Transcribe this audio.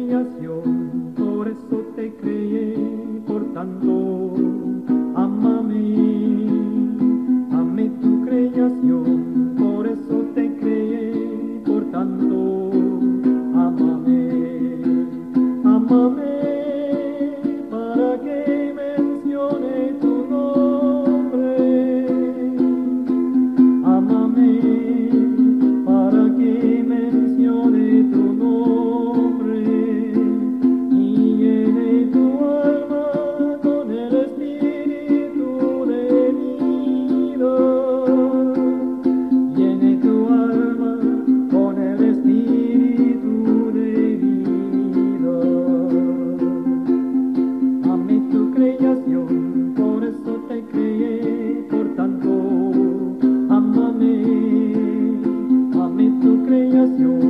creación, por eso te creé, por tanto, ámame, ame tu creación, por eso te creé, por tanto, ámame, ámame, para que mencione tu nombre, ámame, para que mencione tu nombre y llene tu alma con el espíritu de vida. Llene tu alma con el espíritu de vida. Amé tu creación, por eso te creé, por tanto, ámame, amé tu creación.